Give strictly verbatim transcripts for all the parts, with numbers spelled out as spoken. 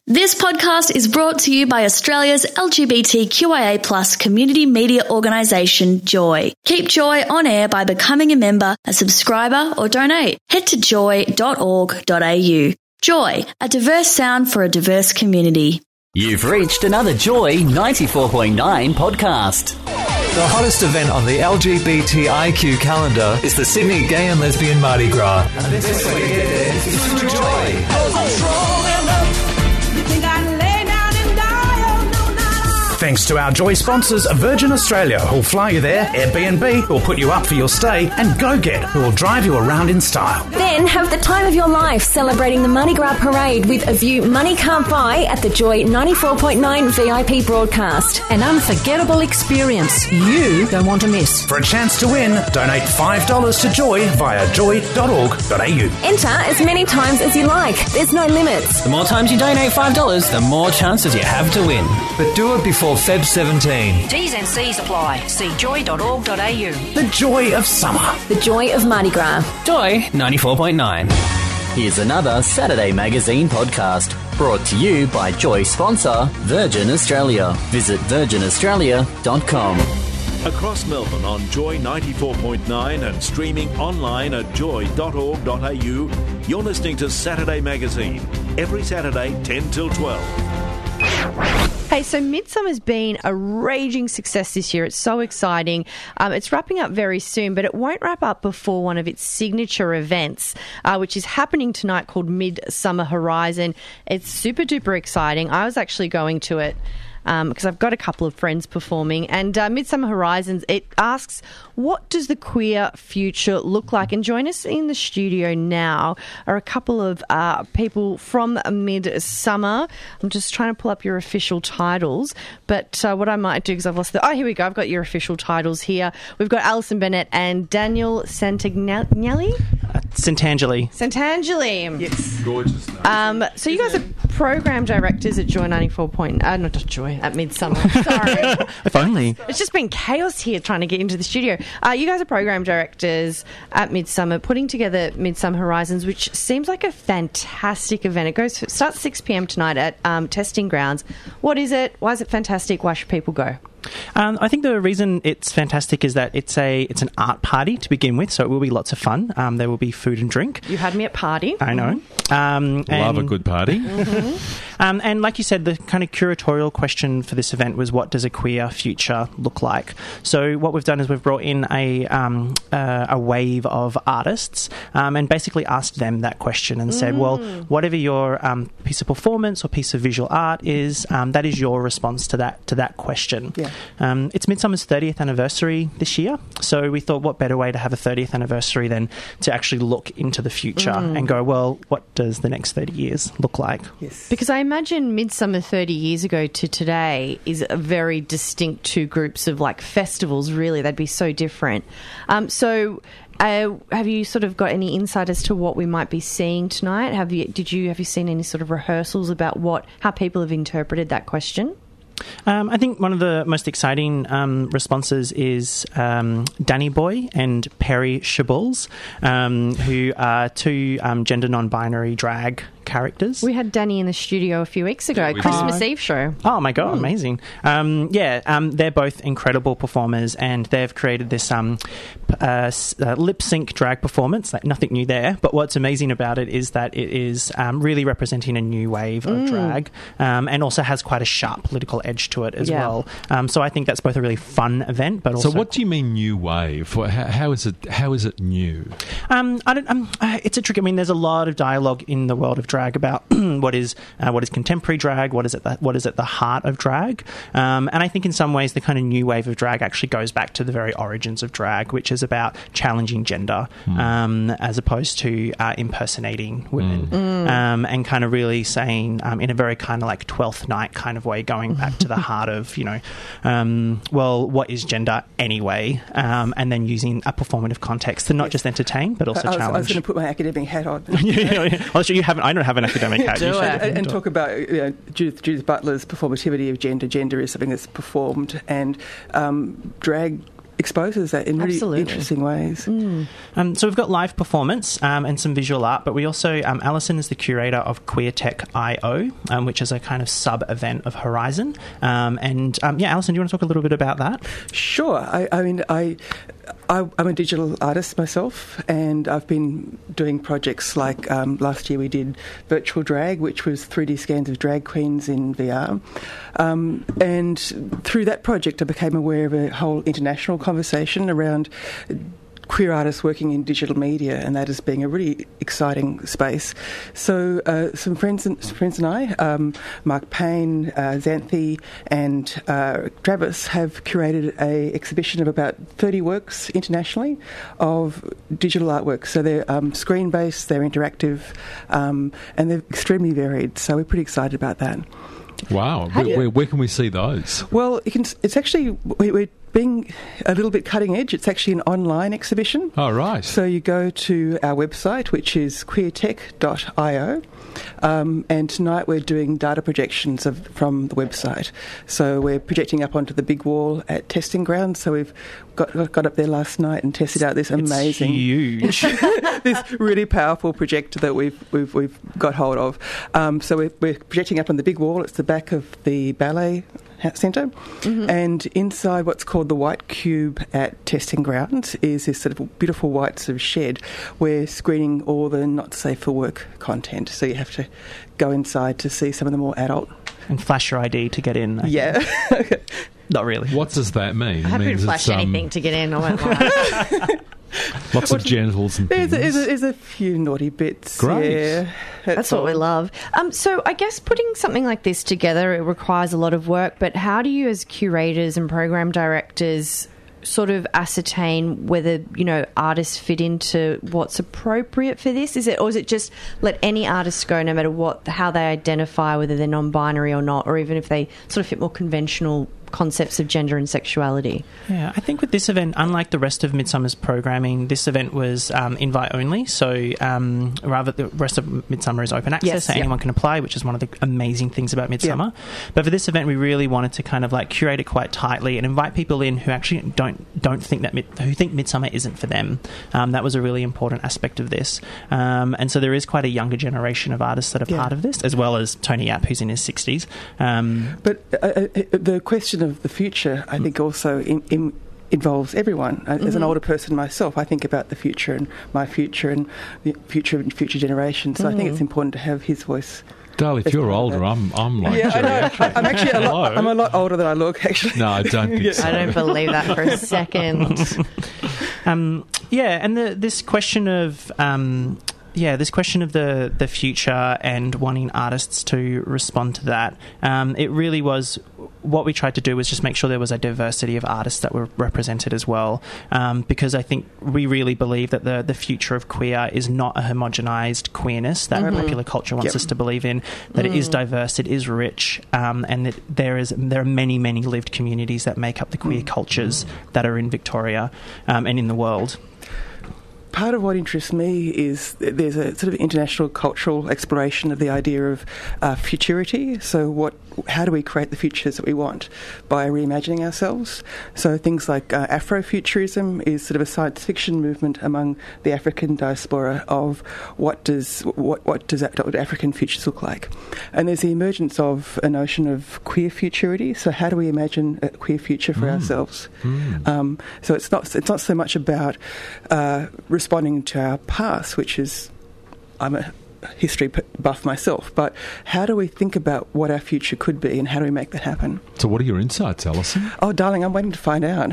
This podcast is brought to you by Australia's L G B T Q I A plus community media organisation, Joy. Keep Joy on air by becoming a member, a subscriber or donate. Head to joy dot org dot a u. Joy, a diverse sound for a diverse community. You've reached another Joy ninety-four point nine podcast. The hottest event on the L G B T I Q calendar is the Sydney Gay and Lesbian Mardi Gras. And this way to get there is through Joy. Thanks to our Joy sponsors, Virgin Australia, who'll fly you there, Airbnb, who'll put you up for your stay, and GoGet, who will drive you around in style. Then have the time of your life celebrating the Mardi Gras Parade with a view money can't buy at the Joy ninety-four point nine V I P broadcast. An unforgettable experience you don't want to miss. For a chance to win, donate five dollars to Joy via joy dot org dot a u. Enter as many times as you like. There's no limits. The more times you donate five dollars, the more chances you have to win. But do it before February seventeenth. T's and C's apply. See joy dot org dot a u. The joy of summer. The joy of Mardi Gras. Joy ninety-four point nine. Here's another Saturday Magazine podcast brought to you by Joy sponsor Virgin Australia. Visit virgin australia dot com. Across Melbourne on Joy ninety-four point nine and streaming online at joy dot org dot a u, you're listening to Saturday Magazine. Every Saturday, ten till twelve. Hey, so Midsummer's been a raging success this year. It's so exciting. Um, it's wrapping up very soon, but it won't wrap up before one of its signature events, uh, which is happening tonight, called Midsummer Horizon. It's super duper exciting. I was actually going to it because um, I've got a couple of friends performing. And uh, Midsummer Horizons, it asks, what does the queer future look like? And join us in the studio now are a couple of uh, people from Midsummer. I'm just trying to pull up your official titles. But uh, what I might do, because I've lost the... Oh, here we go. I've got your official titles here. We've got Alison Bennett and Daniel Santagnelli? Uh, Santangeli. Santangeli. Yes. Gorgeous. Um, so you guys are program directors at Joy ninety-four point... Uh, not Joy, at Midsummer. Sorry. If only. It's just been chaos here trying to get into the studio. Uh, you guys are program directors at Midsummer, putting together Midsummer Horizons, which seems like a fantastic event. It goes starts at six p.m. tonight at um, Testing Grounds. What is it? Why is it fantastic? Why should people go? Um, I think the reason it's fantastic is that it's a it's an art party to begin with, so it will be lots of fun. Um, there will be food and drink. You had me at party. I know. Um, Love and, a good party. Mm-hmm. um, and like you said, the kind of curatorial question for this event was, what does a queer future look like? So what we've done is we've brought in a um, uh, a wave of artists um, and basically asked them that question and said, mm. well, whatever your um, piece of performance or piece of visual art is, um, that is your response to that to that question. Yeah. Um, it's Midsummer's thirtieth anniversary this year, so we thought what better way to have a thirtieth anniversary than to actually look into the future mm. and go, well, what does the next thirty years look like? Yes. Because I imagine Midsummer thirty years ago to today is a very distinct two groups of like festivals, really. They'd be so different. Um, so... Uh, have you sort of got any insight as to what we might be seeing tonight? Have you did you have you seen any sort of rehearsals about what how people have interpreted that question? Um, I think one of the most exciting um, responses is um, Danny Boy and Perry Shabuls, um, who are two um, gender non-binary drag characters. We had Danny in the studio a few weeks ago, Yeah, Christmas did. Eve show. Oh my god, mm. amazing! Um, yeah, um, they're both incredible performers, and they've created this um, uh, uh, lip sync drag performance. Like nothing new there, but what's amazing about it is that it is um, really representing a new wave of mm. drag, um, and also has quite a sharp political edge to it as yeah. well. Um, so I think that's both a really fun event, but also. So what do you mean new wave? How, how is it? How is it new? Um, I don't. Um, uh, it's a trick. I mean, there's a lot of dialogue in the world of drag about what is uh, what is contemporary drag, what is at the, what is at the heart of drag, um, and I think in some ways the kind of new wave of drag actually goes back to the very origins of drag, which is about challenging gender mm. um, as opposed to uh, impersonating women, Mm. um, and kind of really saying um, in a very kind of like Twelfth Night kind of way, going back to the heart of, you know, um, well, what is gender anyway, um, and then using a performative context to not yes. just entertain but also I was, challenge. I was going to put my academic hat on. yeah, yeah, yeah. Well, you haven't. I don't have an academic hat. Do you it. And, and talk about you know, Judith, Judith Butler's performativity of gender. Gender is something that's performed, and um, drag exposes that in really Absolutely. interesting ways. Mm. Um, so we've got live performance um, and some visual art, but we also, um, Alison is the curator of Queer Tech I O, um, which is a kind of sub-event of Horizon. Um, and um, yeah, Alison, do you want to talk a little bit about that? Sure. I, I mean, I, I, I'm a digital artist myself, and I've been doing projects like um, last year we did Virtual Drag, which was three D scans of drag queens in V R. Um, and through that project, I became aware of a whole international conversation around queer artists working in digital media, and that as being a really exciting space. So uh, some friends and friends and I, um, Mark Payne, uh, Xanthi and uh, Travis, have curated a exhibition of about thirty works internationally of digital artwork. So they're um, screen-based, they're interactive, um, and they're extremely varied. So we're pretty excited about that. Wow. Where, where, where can we see those? Well, you can, it's actually... We, we're being a little bit cutting edge. It's actually an online exhibition. Oh, right. So you go to our website, which is queer tech dot io, um, and tonight we're doing data projections of, from the website. So we're projecting up onto the big wall at Testing Ground. So we've got, got up there last night and tested out this amazing, huge, this really powerful projector that we've we've, we've got hold of. Um, so we're, we're projecting up on the big wall. It's the back of the ballet centre, mm-hmm. and inside what's called the White Cube at Testing Ground is this sort of beautiful white sort of shed. We're screening all the not safe for work content, so you have to go inside to see some of the more adult. And flash your I D to get in. I yeah. Not really. What does that mean? I haven't flashed um, anything to get in. I won't lie. Lots of genitals and there's things. A, there's, a, there's a few naughty bits. Great. Yeah, that's, That's what we love. Um, so I guess putting something like this together, it requires a lot of work, but how do you as curators and program directors sort of ascertain whether, you know, artists fit into what's appropriate for this? Is it, or is it just let any artist go no matter what, how they identify, whether they're non-binary or not, or even if they sort of fit more conventional concepts of gender and sexuality? Yeah, I think with this event, unlike the rest of Midsummer's programming, this event was um, invite only. So um, rather, the rest of Midsummer is open access, Yes, so yeah. anyone can apply, which is one of the amazing things about Midsummer. Yeah. But for this event, we really wanted to kind of like curate it quite tightly and invite people in who actually don't don't think that mid, who think Midsummer isn't for them. Um, that was a really important aspect of this, um, and so there is quite a younger generation of artists that are Yeah. part of this, as well as Tony Yap, who's in his sixties. Um, But uh, uh, the question of the future, I think, also in, in involves everyone. Uh, As an Mm-hmm. older person myself, I think about the future and my future and the future and future generations. So I Mm. think it's important to have his voice. Darl, if as you're part of older, that. I'm, I'm like Yeah, I know. geriatric. I'm actually a lot, Hello? I'm a lot older than I look, actually. No, I don't think Yeah. so. I don't believe that for a second. Um, yeah, and the, this question of um, yeah, this question of the the future and wanting artists to respond to that. Um, it really was what we tried to do was just make sure there was a diversity of artists that were represented as well, um, because I think we really believe that the the future of queer is not a homogenized queerness that Mm-hmm. popular culture wants Yep. us to believe in. That it is diverse, it is rich, um, and that there is there are many many lived communities that make up the queer cultures that are in Victoria um, and in the world. Part of what interests me is that there's a sort of international cultural exploration of the idea of uh, futurity. So what, how do we create the futures that we want by reimagining ourselves? So things like uh, Afrofuturism is sort of a science fiction movement among the African diaspora of what does what what does that, what African futures look like? And there's the emergence of a notion of queer futurity. So how do we imagine a queer future for Mm. ourselves? Mm. Um, so it's not it's not so much about uh, responding to our past, which is, I'm a history buff myself, but how do we think about what our future could be and how do we make that happen? So what are your insights, Alison? Oh, darling, I'm waiting to find out.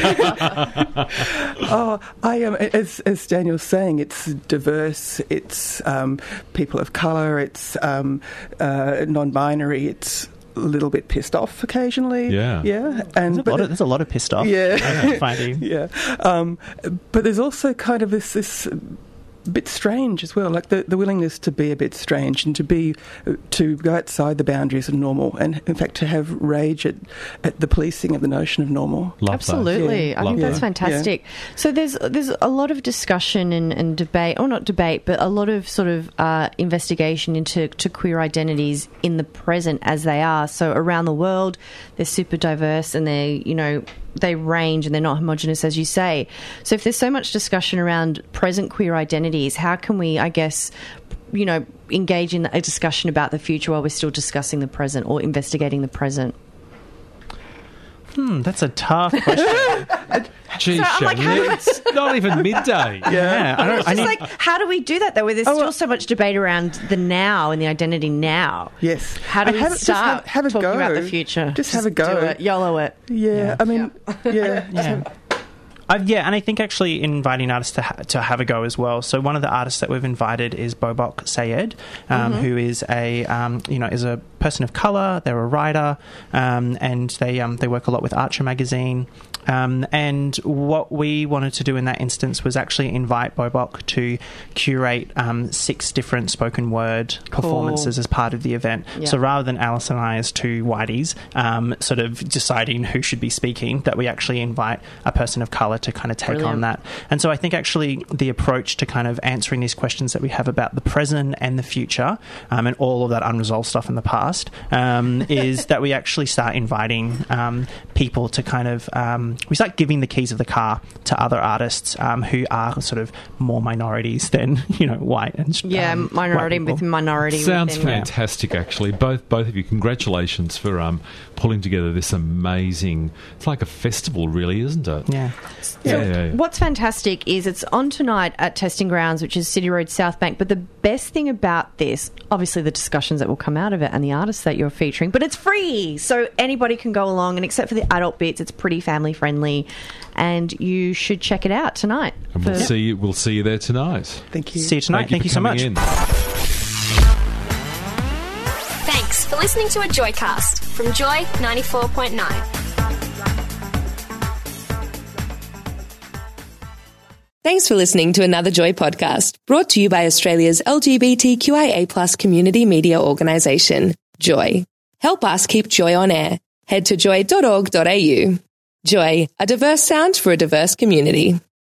oh, I am, as, as Daniel's saying, it's diverse, it's um, people of colour, it's um, uh, non-binary, it's a little bit pissed off occasionally. Yeah. Yeah. And There's a, but lot of, there's a lot of pissed off. Yeah. I find you. Yeah. Um, but there's also kind of this this bit strange as well, like the, the willingness to be a bit strange and to be to go outside the boundaries of normal, and in fact to have rage at, at the policing of the notion of normal. Love Absolutely. Yeah. I Love think that's that. fantastic. So there's there's a lot of discussion and, and debate, or not debate, but a lot of sort of uh, investigation into to queer identities in the present as they are. So around the world, they're super diverse and they're, you know, they range and they're not homogenous, as you say. So if there's so much discussion around present queer identities, how can we, I guess, you know, engage in a discussion about the future while we're still discussing the present or investigating the present? Hmm, that's a tough question. Geez, So I'm like, Shelley, how- it's not even midday. Yeah, I don't. It's I just need, like, how do we do that, though, where there's Oh, still well- so much debate around the now and the identity now? Yes. How do And we have it- just start have- have a talking go. about the future? Just have a go. Do it. YOLO it. Yeah, Yeah. I mean, yeah. yeah. Uh, yeah, and I think actually inviting artists to, ha- to have a go as well. So one of the artists that we've invited is Bobok Sayed, um, Mm-hmm. who is a um, you know is a person of color. They're a writer, um, and they um, they work a lot with Archer magazine. Um, and what we wanted to do in that instance was actually invite Bobok to curate um, six different spoken word performances as part of the event. Yeah. So rather than Alice and I as two whiteys um, sort of deciding who should be speaking, that we actually invite a person of colour to kind of take Brilliant. on that. And so I think actually the approach to kind of answering these questions that we have about the present and the future um, and all of that unresolved stuff in the past um, is that we actually start inviting um, people to kind of... Um, we start giving the keys of the car to other artists um, who are sort of more minorities than, you know, white and Yeah, um, minority white people. with minority. Sounds within. fantastic, actually. Both both of you, congratulations for um, pulling together this amazing... It's like a festival, really, isn't it? Yeah. So Yeah, yeah, yeah. what's fantastic is it's on tonight at Testing Grounds, which is City Road, South Bank. But the best thing about this, obviously the discussions that will come out of it and the artists that you're featuring, but it's free. So anybody can go along, and except for the adult bits, it's pretty family friendly, and you should check it out tonight. And we'll For- see you. We'll see you there tonight. Thank you. See you tonight. Thank, for you so coming much. in. Thanks for listening to a Joycast from Joy ninety-four point nine. Thanks for listening to another Joy podcast, brought to you by Australia's L G B T Q I A plus community media organisation, Joy. Help us keep Joy on air. Head to joy dot org dot a u. Joy, a diverse sound for a diverse community.